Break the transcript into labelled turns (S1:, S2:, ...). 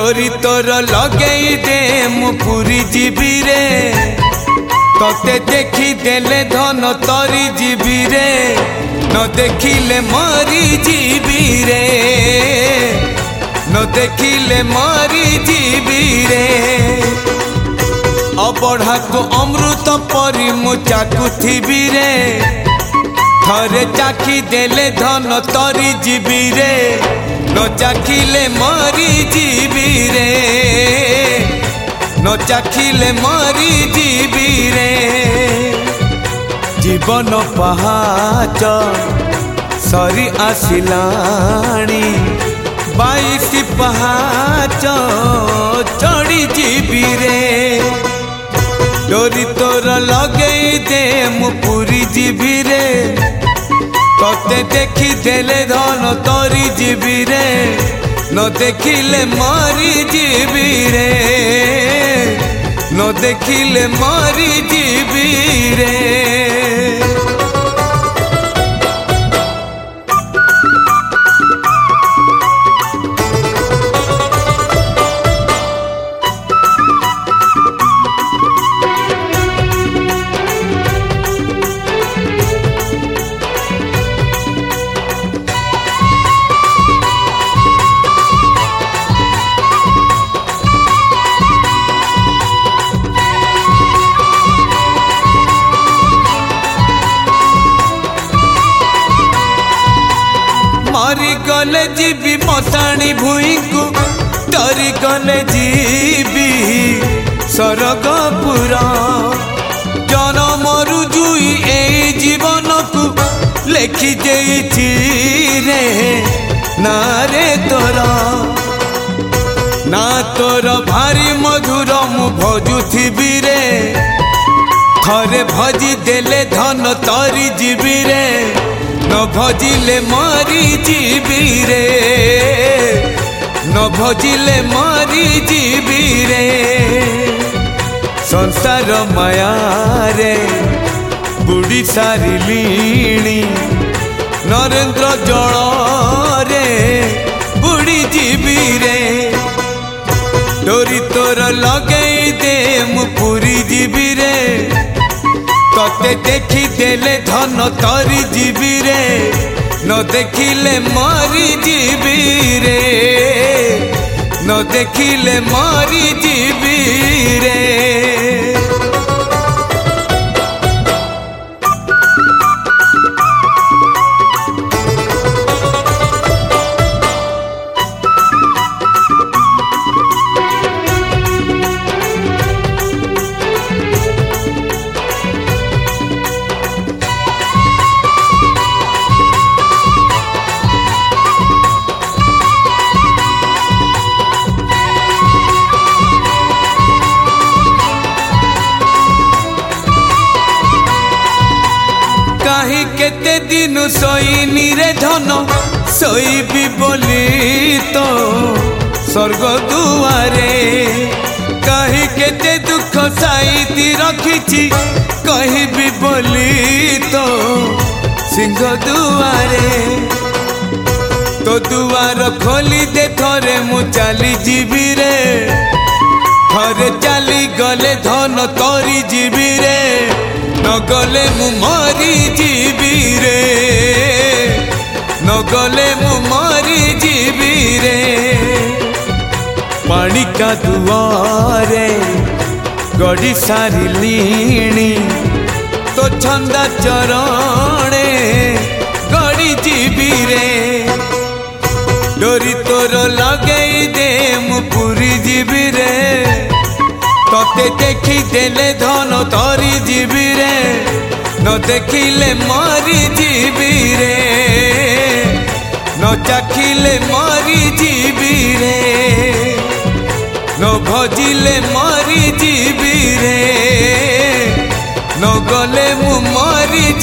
S1: डोरी तोर लगेई दे मु पूरी जीवी रे तोते देखी देले धन तोरी जीवी रे न देखिले मरी जीवी रे न देखिले मरी जीवी रे अबढ़ा को अमृत परी मु चाकुथिबी रे थरे चाखी देले धन तोरी जीवी रे न चाखिले मरी जीवी रे न चाखिले मरी जीवी रे जीवन पहाच सरी आसिलाणी 22 पहाच चढ़ी जीवी रे डोरी तोर लगेई दे मु पूरी जीवी रे तोते देखी देले धन तोरी जीवी रे न देखिले मरी जीवी रे न देखिले मरी जीवी रे मरी गले जीवी मताणी भूई को तरी गले जीवी सरगपुर जनम रुजुई ए जीवन को लेखि देछि रे ना रे तोरा ना तोर भारी मधुर मु भजुथिबी रे थरे भजी देले धन तोरी जीवी रे न भजिले मरी जीवी रे न भजिले मरी जीवी रे संसार माया रे बुढ़ी सारिलीणी नरेंद्र जल रे बुढ़ी जीवी रे डोरी तोर लगेई दे मु पूरी जीवी रे तोते देखी देले धन तोरी जीवी रे न देखिले मरी जीवी रे न देखिले मरी जीवी रे केते दिन सोईनी रे धन सोईबी बोली तो स्वर्ग दुआरे कहीं केते दुख साईती रखिछि कहबी बोली तो सिंह दुआरे तो दुआर खोली दे थरे मु चली जीवी रे थरे चली गले धन तोरी जीवी रे न गले मु मरी जीवी रे न गले मु मरी जीवी रे पानी का दुआरे गड़ी सारिलीणी तो छंदा चरणे गड़ी जीवी रे डोरी तोर लगेई दे मु पूरी जीवी रे तोते देखी देले धन तोरी जीवी रे न देखिले मरी जीवी रे न चाखिले मरी जीवी रे न भजिले मरी जीवी रे न गले मु मरी